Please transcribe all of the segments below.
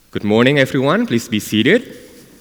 Good morning, everyone. Please be seated.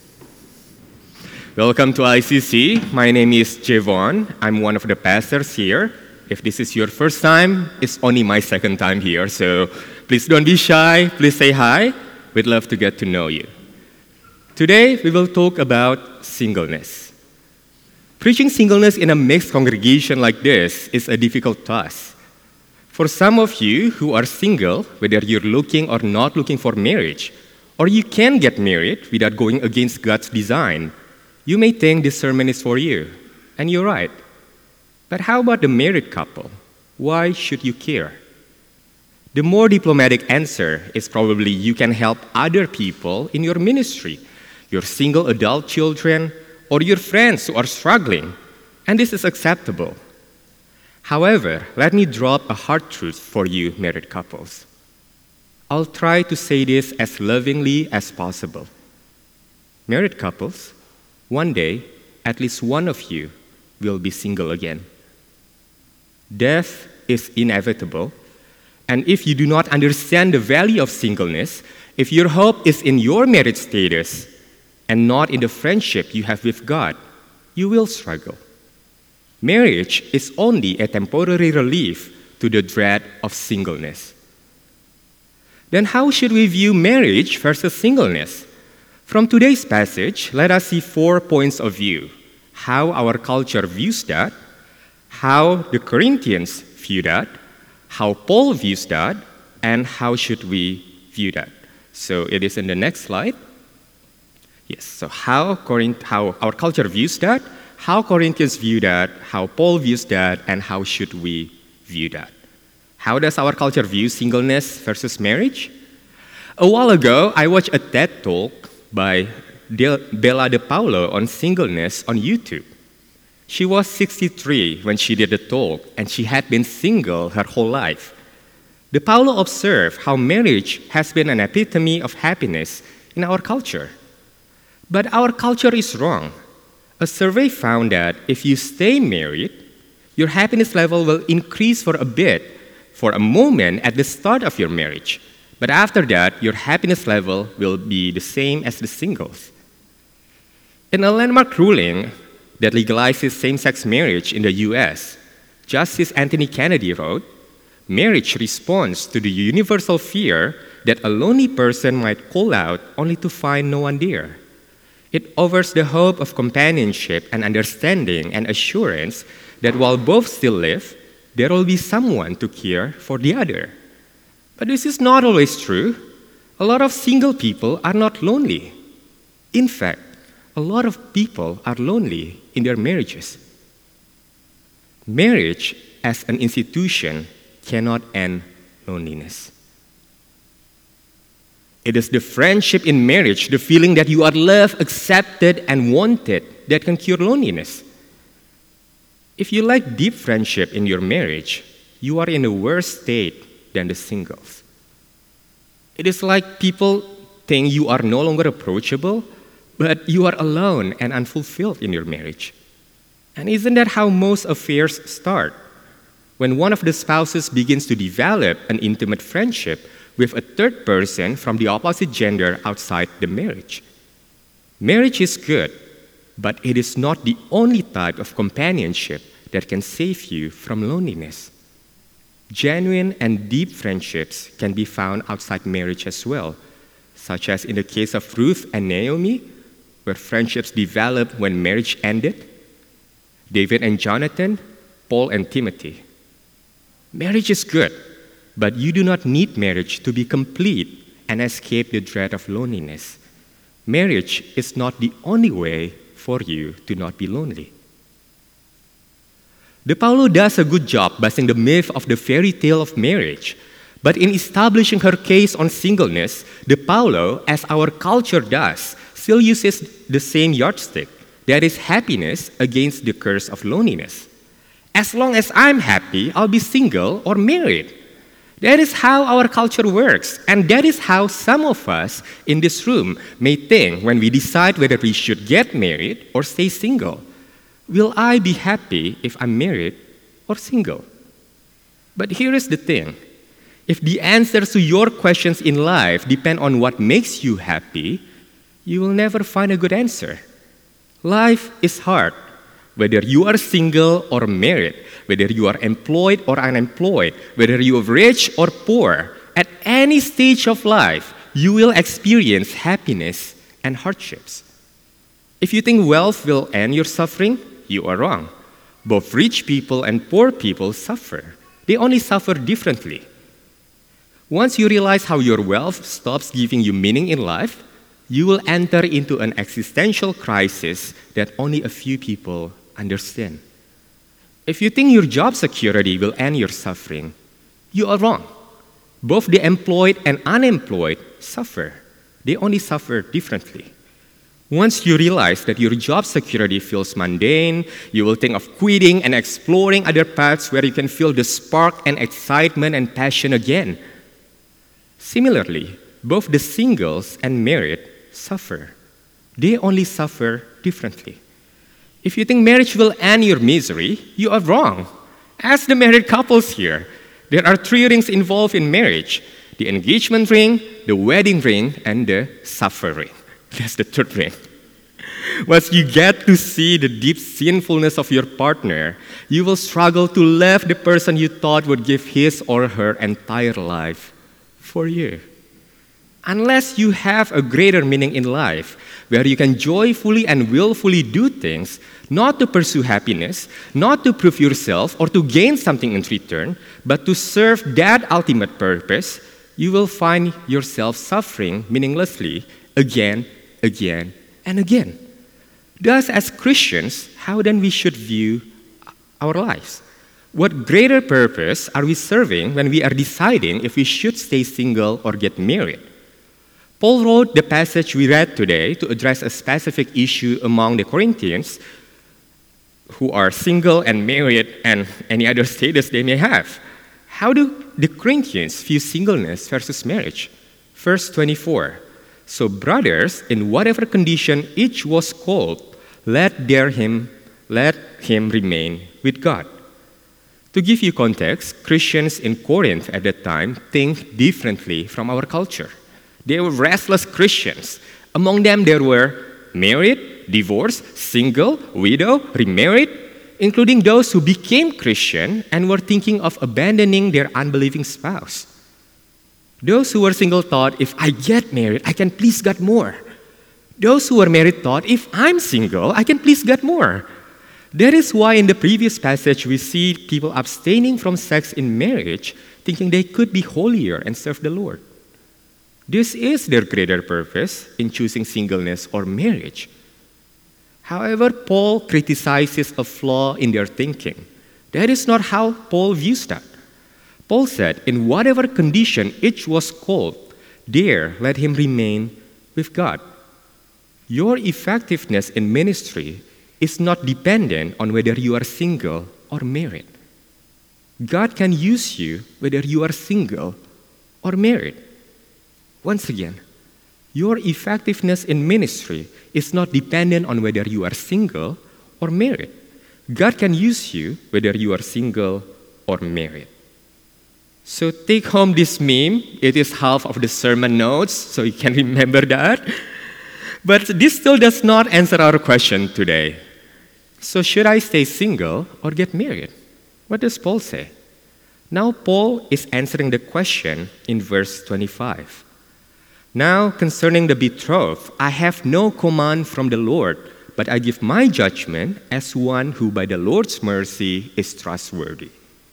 Welcome to ICC. My name is Javon. I'm one of the pastors here. If this is your first time, it's only my second time here, so please don't be shy. Please say hi. We'd love to get to know you. Today, we will talk about singleness. Preaching singleness in a mixed congregation like this is a difficult task. For some of you who are single, whether you're looking or not looking for marriage, or you can get married without going against God's design, you may think this sermon is for you, and you're right. But how about the married couple? Why should you care? The more diplomatic answer is probably you can help other people in your ministry, your single adult children, or your friends who are struggling, and this is acceptable. However, let me drop a hard truth for you married couples. I'll try to say this as lovingly as possible. Married couples, one day, at least one of you will be single again. Death is inevitable, and if you do not understand the value of singleness, if your hope is in your marriage status and not in the friendship you have with God, you will struggle. Marriage is only a temporary relief to the dread of singleness. Then how should we view marriage versus singleness? From today's passage, let us see 4 points of view. How our culture views that, how the Corinthians view that, how Paul views that, and how should we view that. So it is in the next slide. Yes, so how our culture views that, how Corinthians view that, how Paul views that, and how should we view that. How does our culture view singleness versus marriage? A while ago, I watched a TED Talk by Bella De Paulo on singleness on YouTube. She was 63 when she did the talk, and she had been single her whole life. De Paulo observed how marriage has been an epitome of happiness in our culture. But our culture is wrong. A survey found that if you stay married, your happiness level will increase for a bit, for a moment at the start of your marriage. But after that, your happiness level will be the same as the singles. In a landmark ruling that legalizes same-sex marriage in the US, Justice Anthony Kennedy wrote, "Marriage responds to the universal fear that a lonely person might call out only to find no one there. It offers the hope of companionship and understanding and assurance that while both still live, there will be someone to care for the other." But this is not always true. A lot of single people are not lonely. In fact, a lot of people are lonely in their marriages. Marriage as an institution cannot end loneliness. It is the friendship in marriage, the feeling that you are loved, accepted, and wanted, that can cure loneliness. If you lack deep friendship in your marriage, you are in a worse state than the singles. It is like people think you are no longer approachable, but you are alone and unfulfilled in your marriage. And isn't that how most affairs start? When one of the spouses begins to develop an intimate friendship with a third person from the opposite gender outside the marriage. Marriage is good, but it is not the only type of companionship that can save you from loneliness. Genuine and deep friendships can be found outside marriage as well, such as in the case of Ruth and Naomi, where friendships developed when marriage ended, David and Jonathan, Paul and Timothy. Marriage is good, but you do not need marriage to be complete and escape the dread of loneliness. Marriage is not the only way for you to not be lonely. De Paulo does a good job busting the myth of the fairy tale of marriage. But in establishing her case on singleness, De Paulo, as our culture does, still uses the same yardstick, that is happiness against the curse of loneliness. As long as I'm happy, I'll be single or married. That is how our culture works, and that is how some of us in this room may think when we decide whether we should get married or stay single. Will I be happy if I'm married or single? But here is the thing. If the answers to your questions in life depend on what makes you happy, you will never find a good answer. Life is hard. Whether you are single or married, whether you are employed or unemployed, whether you are rich or poor, at any stage of life, you will experience happiness and hardships. If you think wealth will end your suffering, you are wrong. Both rich people and poor people suffer. They only suffer differently. Once you realize how your wealth stops giving you meaning in life, you will enter into an existential crisis that only a few people understand. If you think your job security will end your suffering, you are wrong. Both the employed and unemployed suffer. They only suffer differently. Once you realize that your job security feels mundane, you will think of quitting and exploring other paths where you can feel the spark and excitement and passion again. Similarly, both the singles and married suffer. They only suffer differently. If you think marriage will end your misery, you are wrong. Ask the married couples here. There are 3 rings involved in marriage: the engagement ring, the wedding ring, and the suffer ring. That's the 3rd ring. Once you get to see the deep sinfulness of your partner, you will struggle to love the person you thought would give his or her entire life for you. Unless you have a greater meaning in life, where you can joyfully and willfully do things, not to pursue happiness, not to prove yourself or to gain something in return, but to serve that ultimate purpose, you will find yourself suffering meaninglessly again, and again. Thus, as Christians, how then we should view our lives? What greater purpose are we serving when we are deciding if we should stay single or get married? Paul wrote the passage we read today to address a specific issue among the Corinthians who are single and married and any other status they may have. How do the Corinthians view singleness versus marriage? Verse 24. So brothers, in whatever condition each was called, let him remain with God. To give you context, Christians in Corinth at that time think differently from our culture. They were restless Christians. Among them, there were married, divorced, single, widow, remarried, including those who became Christian and were thinking of abandoning their unbelieving spouse. Those who were single thought, if I get married, I can please God more. Those who were married thought, if I'm single, I can please God more. That is why in the previous passage we see people abstaining from sex in marriage, thinking they could be holier and serve the Lord. This is their greater purpose in choosing singleness or marriage. However, Paul criticizes a flaw in their thinking. That is not how Paul views that. Paul said, in whatever condition each was called, there let him remain with God. Your effectiveness in ministry is not dependent on whether you are single or married. God can use you whether you are single or married. Once again, your effectiveness in ministry is not dependent on whether you are single or married. God can use you whether you are single or married. So take home this meme. It is half of the sermon notes, so you can remember that. But this still does not answer our question today. So should I stay single or get married? What does Paul say? Now Paul is answering the question in verse 25. Now concerning the betrothed, I have no command from the Lord, but I give my judgment as one who by the Lord's mercy is trustworthy.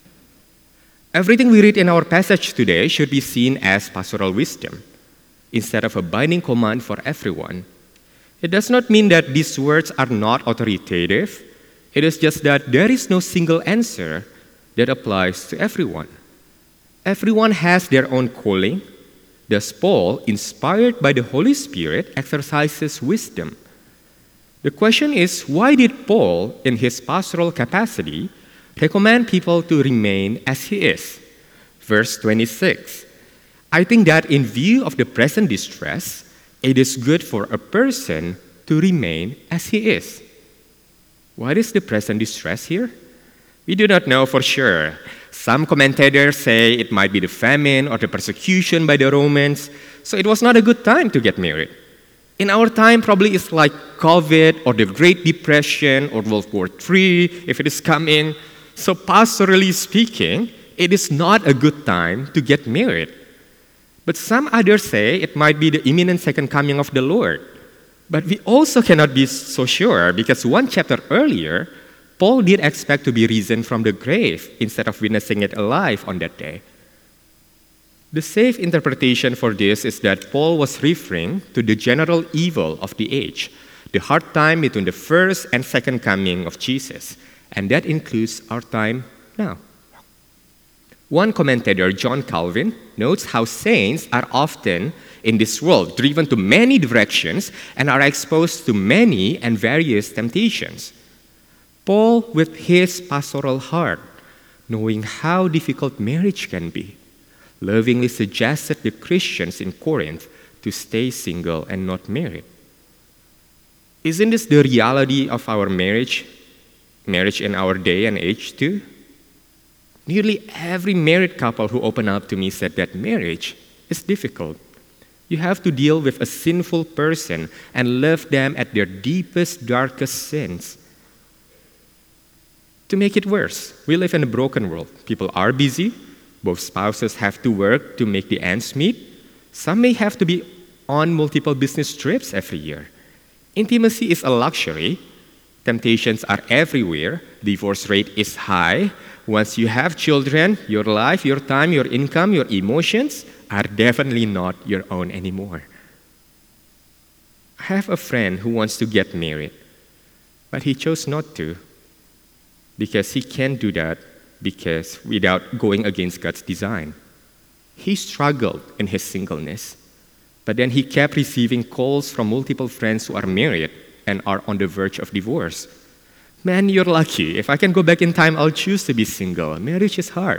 Everything we read in our passage today should be seen as pastoral wisdom, instead of a binding command for everyone. It does not mean that these words are not authoritative. It is just that there is no single answer that applies to everyone. Everyone has their own calling. Thus, Paul, inspired by the Holy Spirit, exercises wisdom. The question is, why did Paul, in his pastoral capacity, recommend people to remain as he is? Verse 26. I think that in view of the present distress, it is good for a person to remain as he is. What is the present distress here? We do not know for sure. Some commentators say it might be the famine or the persecution by the Romans, so it was not a good time to get married. In our time, probably it's like COVID or the Great Depression or World War III, if it is coming. So pastorally speaking, it is not a good time to get married. But some others say it might be the imminent second coming of the Lord. But we also cannot be so sure because one chapter earlier, Paul did expect to be risen from the grave instead of witnessing it alive on that day. The safe interpretation for this is that Paul was referring to the general evil of the age, the hard time between the first and second coming of Jesus, and that includes our time now. One commentator, John Calvin, notes how saints are often in this world, driven to many directions and are exposed to many and various temptations. Paul, with his pastoral heart, knowing how difficult marriage can be, lovingly suggested the Christians in Corinth to stay single and not married. Isn't this the reality of our marriage in our day and age too? Nearly every married couple who opened up to me said that marriage is difficult. You have to deal with a sinful person and love them at their deepest, darkest sins. To make it worse, we live in a broken world. People are busy. Both spouses have to work to make the ends meet. Some may have to be on multiple business trips every year. Intimacy is a luxury. Temptations are everywhere. Divorce rate is high. Once you have children, your life, your time, your income, your emotions are definitely not your own anymore. I have a friend who wants to get married, but he chose not to because he can't do that because without going against God's design. He struggled in his singleness, but then he kept receiving calls from multiple friends who are married and are on the verge of divorce. Man, you're lucky. If I can go back in time, I'll choose to be single. Marriage is hard.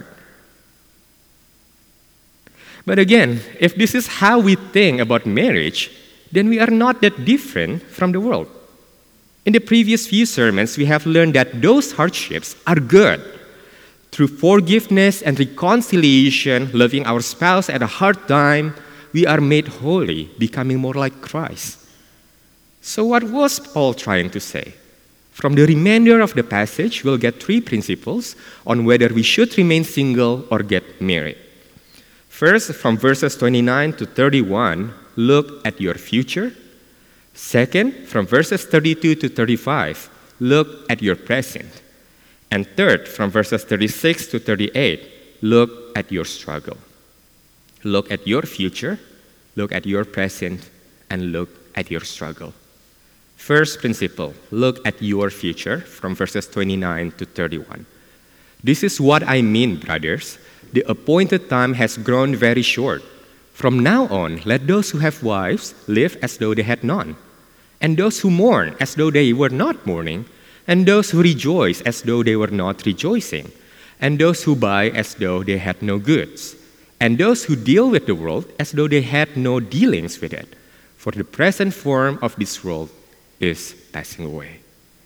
But again, if this is how we think about marriage, then we are not that different from the world. In the previous few sermons, we have learned that those hardships are good. Through forgiveness and reconciliation, loving our spouse at a hard time, we are made holy, becoming more like Christ. So what was Paul trying to say? From the remainder of the passage, we'll get three principles on whether we should remain single or get married. First, from verses 29 to 31, look at your future. Second, from verses 32 to 35, look at your present. And third, from verses 36 to 38, look at your struggle. Look at your future, look at your present, and look at your struggle. First principle, look at your future, from verses 29 to 31. This is what I mean, brothers. The appointed time has grown very short. From now on, let those who have wives live as though they had none, and those who mourn as though they were not mourning, and those who rejoice as though they were not rejoicing, and those who buy as though they had no goods, and those who deal with the world as though they had no dealings with it. For the present form of this world is passing away.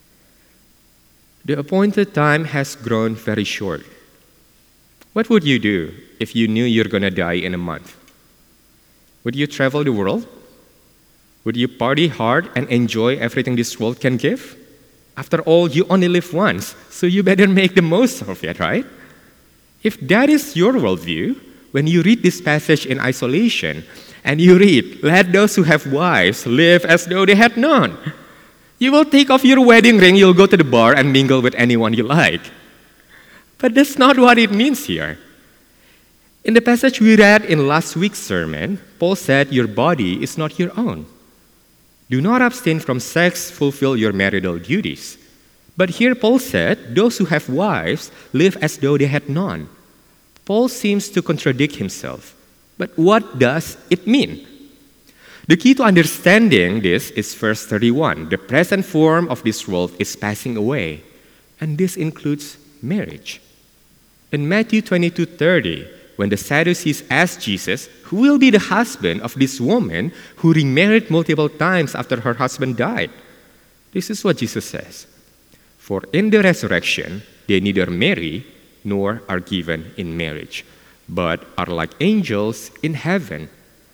The appointed time has grown very short. What would you do if you knew you're going to die in a month? Would you travel the world? Would you party hard and enjoy everything this world can give? After all, you only live once, so you better make the most of it, right? If that is your worldview, when you read this passage in isolation, and you read, let those who have wives live as though they had none, you will take off your wedding ring, you'll go to the bar and mingle with anyone you like. But that's not what it means here. In the passage we read in last week's sermon, Paul said, your body is not your own. Do not abstain from sex, fulfill your marital duties. But here Paul said, those who have wives live as though they had none. Paul seems to contradict himself. But what does it mean? The key to understanding this is verse 31. The present form of this world is passing away, and this includes marriage. In Matthew 22:30, when the Sadducees asked Jesus, who will be the husband of this woman who remarried multiple times after her husband died? This is what Jesus says. For in the resurrection, they neither marry nor are given in marriage, but are like angels in heaven.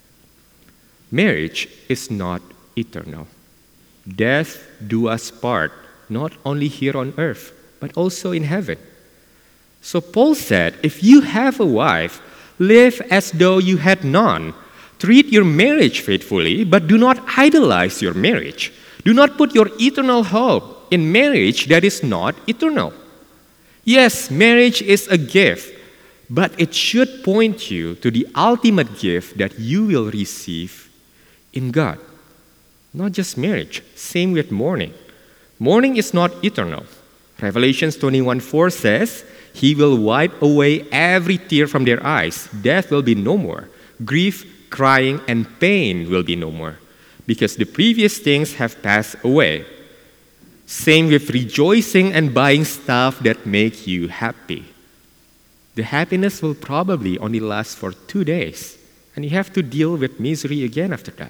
Marriage is not eternal. Death do us part, not only here on earth, but also in heaven. So Paul said, if you have a wife, live as though you had none. Treat your marriage faithfully, but do not idolize your marriage. Do not put your eternal hope in marriage that is not eternal. Yes, marriage is a gift, but it should point you to the ultimate gift that you will receive in God. Not just marriage, same with mourning. Mourning is not eternal. Revelations 21:4 says, He will wipe away every tear from their eyes. Death will be no more. Grief, crying, and pain will be no more, because the previous things have passed away. Same with rejoicing and buying stuff that make you happy. The happiness will probably only last for 2 days, and you have to deal with misery again after that.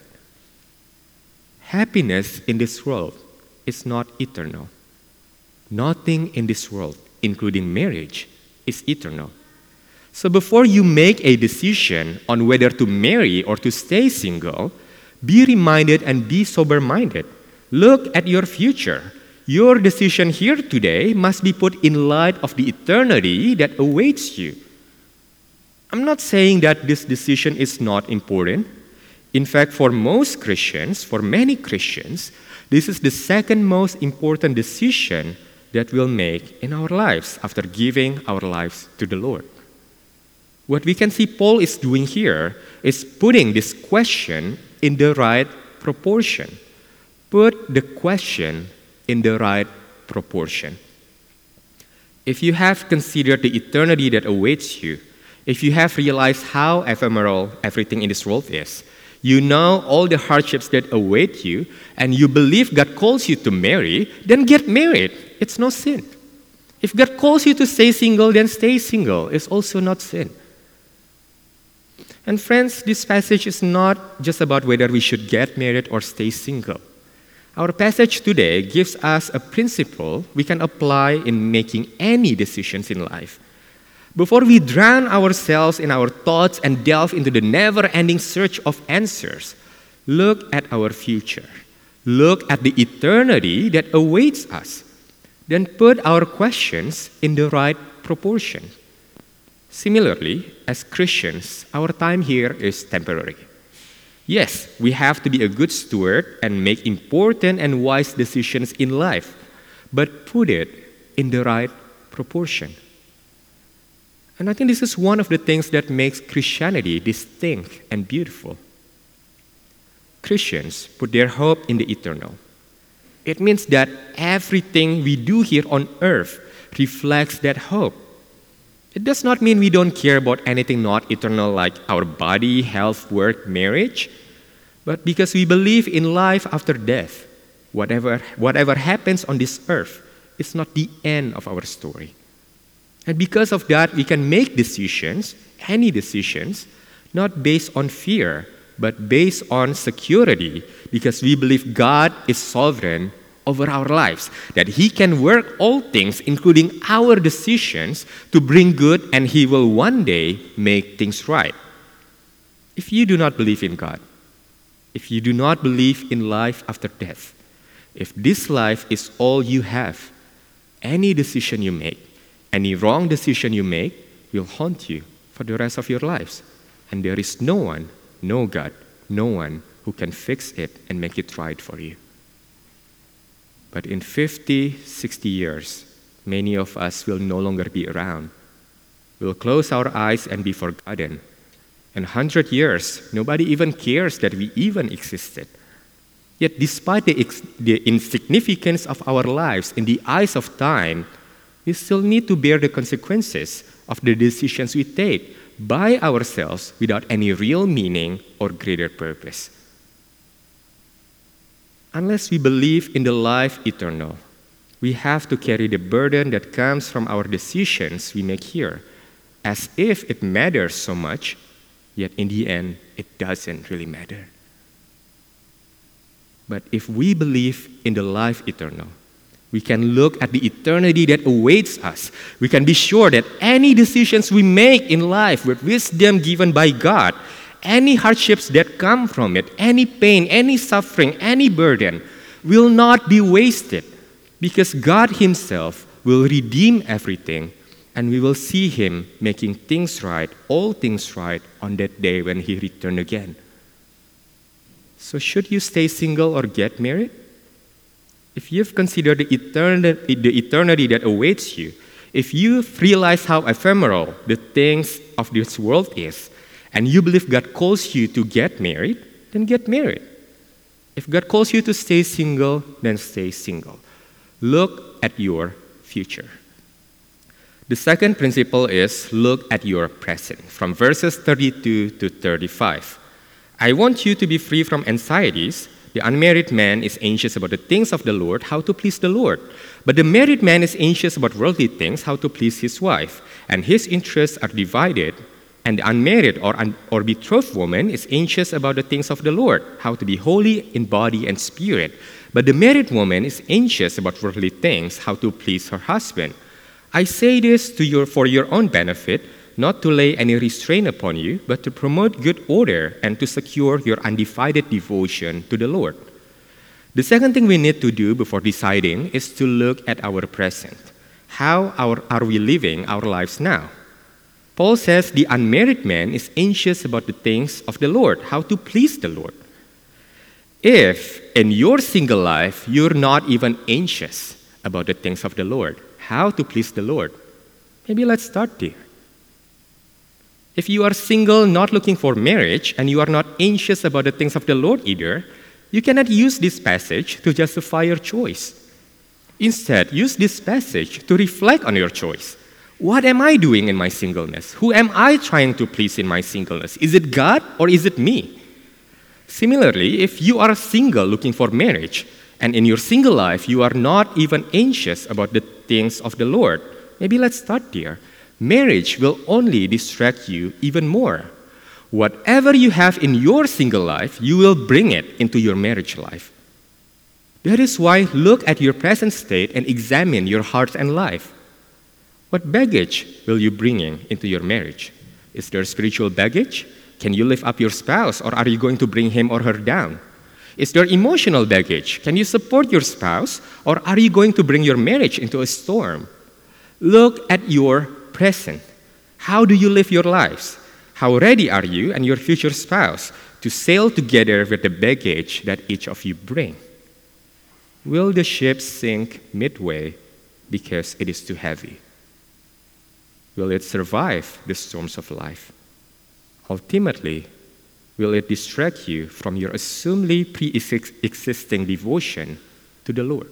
Happiness in this world is not eternal. Nothing in this world, including marriage, is eternal. So before you make a decision on whether to marry or to stay single, be reminded and be sober-minded. Look at your future. Your decision here today must be put in light of the eternity that awaits you. I'm not saying that this decision is not important. In fact, for most Christians, for many Christians, this is the second most important decision that we'll make in our lives after giving our lives to the Lord. What we can see Paul is doing here is putting this question in the right proportion. Put the question in the right proportion. If you have considered the eternity that awaits you, if you have realized how ephemeral everything in this world is, you know all the hardships that await you, and you believe God calls you to marry, then get married. It's no sin. If God calls you to stay single, then stay single. It's also not sin. And friends, this passage is not just about whether we should get married or stay single. Our passage today gives us a principle we can apply in making any decisions in life. Before we drown ourselves in our thoughts and delve into the never-ending search of answers, look at our future. Look at the eternity that awaits us. Then put our questions in the right proportion. Similarly, as Christians, our time here is temporary. Yes, we have to be a good steward and make important and wise decisions in life, but put it in the right proportion. And I think this is one of the things that makes Christianity distinct and beautiful. Christians put their hope in the eternal. It means that everything we do here on earth reflects that hope. It does not mean we don't care about anything not eternal like our body, health, work, marriage, but because we believe in life after death, whatever happens on this earth is not the end of our story. And because of that, we can make decisions, any decisions, not based on fear, but based on security, because we believe God is sovereign over our lives, that He can work all things, including our decisions, to bring good, and He will one day make things right. If you do not believe in God, if you do not believe in life after death, if this life is all you have, any decision you make, any wrong decision you make will haunt you for the rest of your lives. And there is no one, no God, no one who can fix it and make it right for you. But in 50, 60 years, many of us will no longer be around. We'll close our eyes and be forgotten. In 100 years, nobody even cares that we even existed. Yet despite the insignificance of our lives in the eyes of time, we still need to bear the consequences of the decisions we take by ourselves without any real meaning or greater purpose. Unless we believe in the life eternal, we have to carry the burden that comes from our decisions we make here, as if it matters so much, yet in the end, it doesn't really matter. But if we believe in the life eternal, We can look at the eternity that awaits us. We can be sure that any decisions we make in life with wisdom given by God, any hardships that come from it, any pain, any suffering, any burden, will not be wasted because God Himself will redeem everything and we will see Him making things right, all things right, on that day when He returns again. So should you stay single or get married? If you've considered the eternity that awaits you, if you've realized how ephemeral the things of this world is, and you believe God calls you to get married, then get married. If God calls you to stay single, then stay single. Look at your future. The second principle is look at your present, from verses 32 to 35. I want you to be free from anxieties. The unmarried man is anxious about the things of the Lord, how to please the Lord. But the married man is anxious about worldly things, how to please his wife. And his interests are divided. And the unmarried or betrothed woman is anxious about the things of the Lord, how to be holy in body and spirit. But the married woman is anxious about worldly things, how to please her husband. I say this for your own benefit, not to lay any restraint upon you, but to promote good order and to secure your undivided devotion to the Lord. The second thing we need to do before deciding is to look at our present. How are we living our lives now? Paul says the unmarried man is anxious about the things of the Lord, how to please the Lord. If in your single life you're not even anxious about the things of the Lord, how to please the Lord, maybe let's start there. If you are single, not looking for marriage, and you are not anxious about the things of the Lord either, you cannot use this passage to justify your choice. Instead, use this passage to reflect on your choice. What am I doing in my singleness? Who am I trying to please in my singleness? Is it God or is it me? Similarly, if you are single looking for marriage, and in your single life you are not even anxious about the things of the Lord, maybe let's start there. Marriage will only distract you even more. Whatever you have in your single life, you will bring it into your marriage life. That is why look at your present state and examine your heart and life. What baggage will you bring into your marriage? Is there spiritual baggage? Can you lift up your spouse, or are you going to bring him or her down? Is there emotional baggage? Can you support your spouse, or are you going to bring your marriage into a storm? Look at your present. How do you live your lives? How ready are you and your future spouse to sail together with the baggage that each of you bring? Will the ship sink midway because it is too heavy? Will it survive the storms of life? Ultimately, will it distract you from your assumedly pre-existing devotion to the Lord?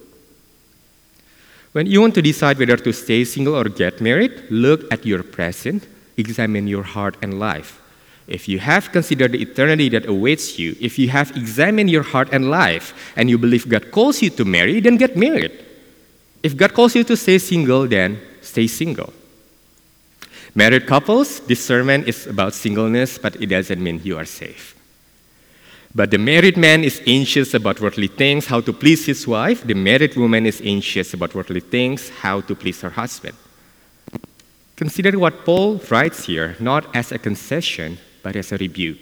When you want to decide whether to stay single or get married, look at your present, examine your heart and life. If you have considered the eternity that awaits you, if you have examined your heart and life, and you believe God calls you to marry, then get married. If God calls you to stay single, then stay single. Married couples, this sermon is about singleness, but it doesn't mean you are safe. But the married man is anxious about worldly things, how to please his wife. The married woman is anxious about worldly things, how to please her husband. Consider what Paul writes here, not as a concession, but as a rebuke.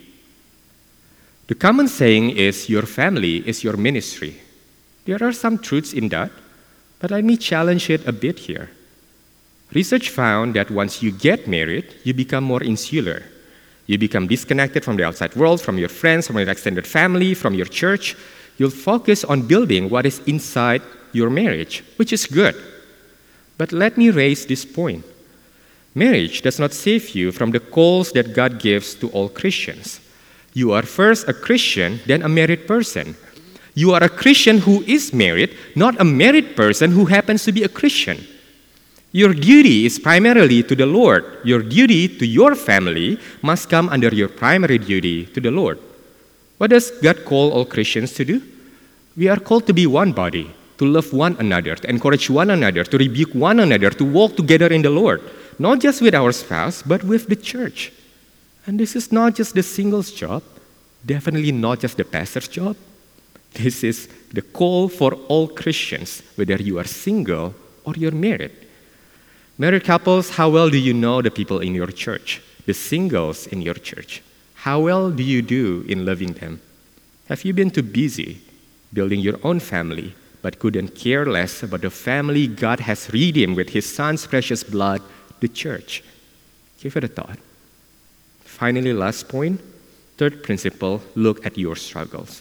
The common saying is, your family is your ministry. There are some truths in that, but let me challenge it a bit here. Research found that once you get married, you become more insular. You become disconnected from the outside world, from your friends, from your extended family, from your church. You'll focus on building what is inside your marriage, which is good. But let me raise this point. Marriage does not save you from the calls that God gives to all Christians. You are first a Christian, then a married person. You are a Christian who is married, not a married person who happens to be a Christian. Your duty is primarily to the Lord. Your duty to your family must come under your primary duty to the Lord. What does God call all Christians to do? We are called to be one body, to love one another, to encourage one another, to rebuke one another, to walk together in the Lord, not just with our spouse, but with the church. And this is not just the singles' job, definitely not just the pastor's job. This is the call for all Christians, whether you are single or you're married. Married couples, how well do you know the people in your church, the singles in your church? How well do you do in loving them? Have you been too busy building your own family, but couldn't care less about the family God has redeemed with His Son's precious blood, the church? Give it a thought. Finally, last point, third principle, look at your struggles.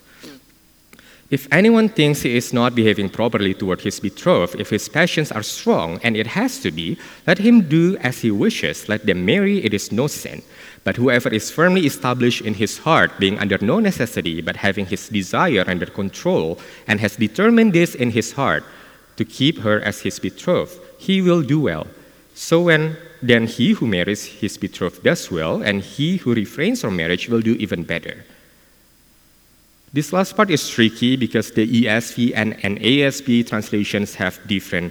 If anyone thinks he is not behaving properly toward his betrothed, if his passions are strong, and it has to be, let him do as he wishes. Let them marry, it is no sin. But whoever is firmly established in his heart, being under no necessity, but having his desire under control, and has determined this in his heart, to keep her as his betrothed, he will do well. So then he who marries his betrothed does well, and he who refrains from marriage will do even better. This last part is tricky because the ESV and NASB translations have different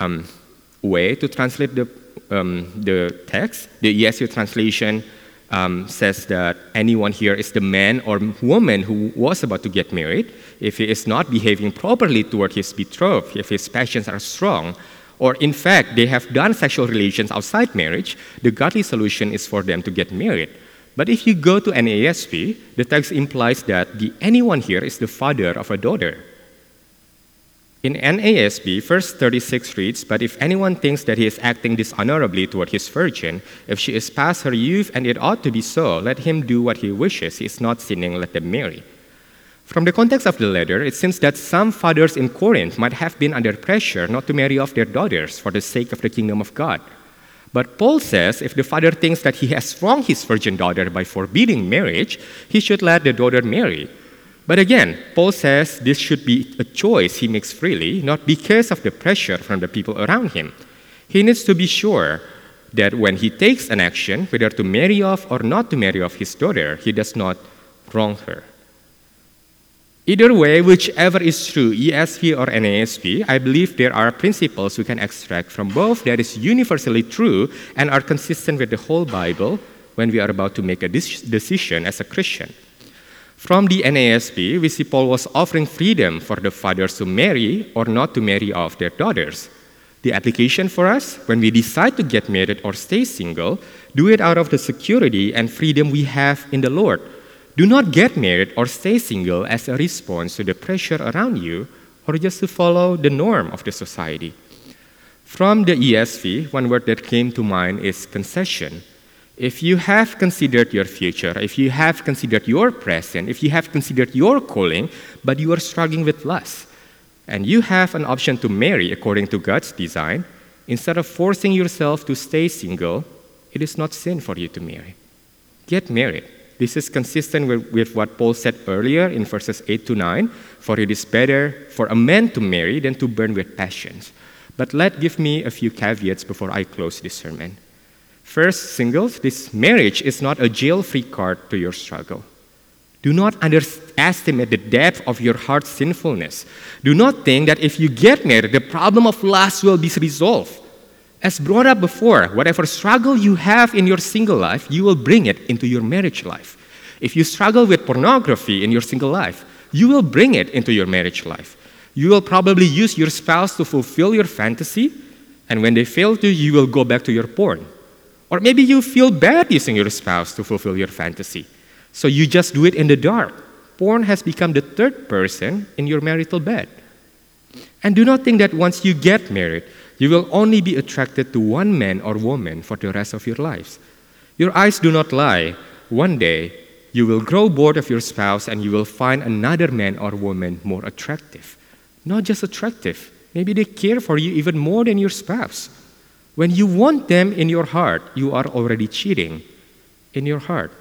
way to translate the text. The ESV translation says that anyone here is the man or woman who was about to get married. If he is not behaving properly toward his betrothed, if his passions are strong, or in fact they have done sexual relations outside marriage, the godly solution is for them to get married. But if you go to NASB, the text implies that the anyone here is the father of a daughter. In NASB, verse 36 reads, "But if anyone thinks that he is acting dishonorably toward his virgin, if she is past her youth and it ought to be so, let him do what he wishes. He is not sinning, let them marry." From the context of the letter, it seems that some fathers in Corinth might have been under pressure not to marry off their daughters for the sake of the kingdom of God. But Paul says if the father thinks that he has wronged his virgin daughter by forbidding marriage, he should let the daughter marry. But again, Paul says this should be a choice he makes freely, not because of the pressure from the people around him. He needs to be sure that when he takes an action, whether to marry off or not to marry off his daughter, he does not wrong her. Either way, whichever is true, ESV or NASB, I believe there are principles we can extract from both that is universally true and are consistent with the whole Bible when we are about to make a decision as a Christian. From the NASB, we see Paul was offering freedom for the fathers to marry or not to marry off their daughters. The application for us, when we decide to get married or stay single, do it out of the security and freedom we have in the Lord. Do not get married or stay single as a response to the pressure around you or just to follow the norm of the society. From the ESV, one word that came to mind is concession. If you have considered your future, if you have considered your present, if you have considered your calling, but you are struggling with lust, and you have an option to marry according to God's design, instead of forcing yourself to stay single, it is not sin for you to marry. Get married. This is consistent with what Paul said earlier in verses 8 to 9, for it is better for a man to marry than to burn with passions. But give me a few caveats before I close this sermon. First, singles, this marriage is not a jail-free card to your struggle. Do not underestimate the depth of your heart's sinfulness. Do not think that if you get married, the problem of lust will be resolved. As brought up before, whatever struggle you have in your single life, you will bring it into your marriage life. If you struggle with pornography in your single life, you will bring it into your marriage life. You will probably use your spouse to fulfill your fantasy, and when they fail to, you will go back to your porn. Or maybe you feel bad using your spouse to fulfill your fantasy, so you just do it in the dark. Porn has become the third person in your marital bed. And do not think that once you get married, you will only be attracted to one man or woman for the rest of your lives. Your eyes do not lie. One day, you will grow bored of your spouse and you will find another man or woman more attractive. Not just attractive, maybe they care for you even more than your spouse. When you want them in your heart, you are already cheating in your heart.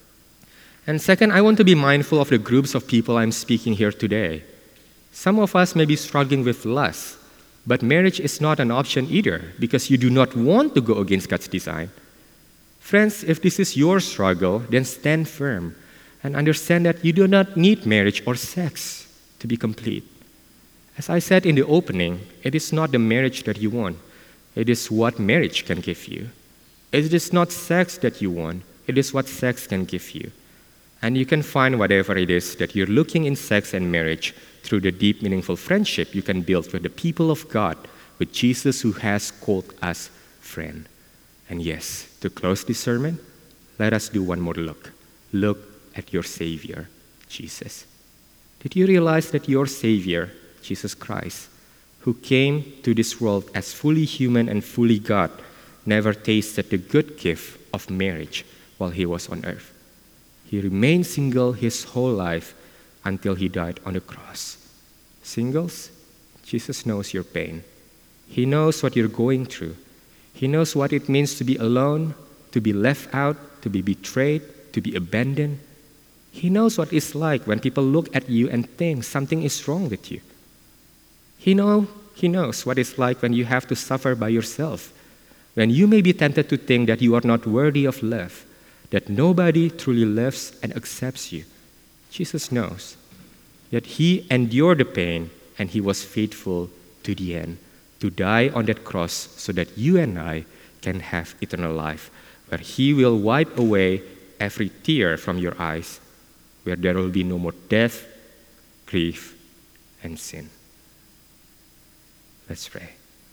And second, I want to be mindful of the groups of people I'm speaking here today. Some of us may be struggling with lust, but marriage is not an option either because you do not want to go against God's design. Friends, if this is your struggle, then stand firm and understand that you do not need marriage or sex to be complete. As I said in the opening, it is not the marriage that you want. It is what marriage can give you. It is not sex that you want. It is what sex can give you. And you can find whatever it is that you're looking in sex and marriage through the deep, meaningful friendship you can build with the people of God, with Jesus who has called us friend. And yes, to close this sermon, let us do one more look. Look at your Savior, Jesus. Did you realize that your Savior, Jesus Christ, who came to this world as fully human and fully God, never tasted the good gift of marriage while he was on earth? He remained single his whole life until he died on the cross. Singles, Jesus knows your pain. He knows what you're going through. He knows what it means to be alone, to be left out, to be betrayed, to be abandoned. He knows what it's like when people look at you and think something is wrong with you. He knows what it's like when you have to suffer by yourself, when you may be tempted to think that you are not worthy of love, that nobody truly loves and accepts you. Jesus knows. Yet he endured the pain and he was faithful to the end, to die on that cross so that you and I can have eternal life, where he will wipe away every tear from your eyes, where there will be no more death, grief, and sin. Let's pray.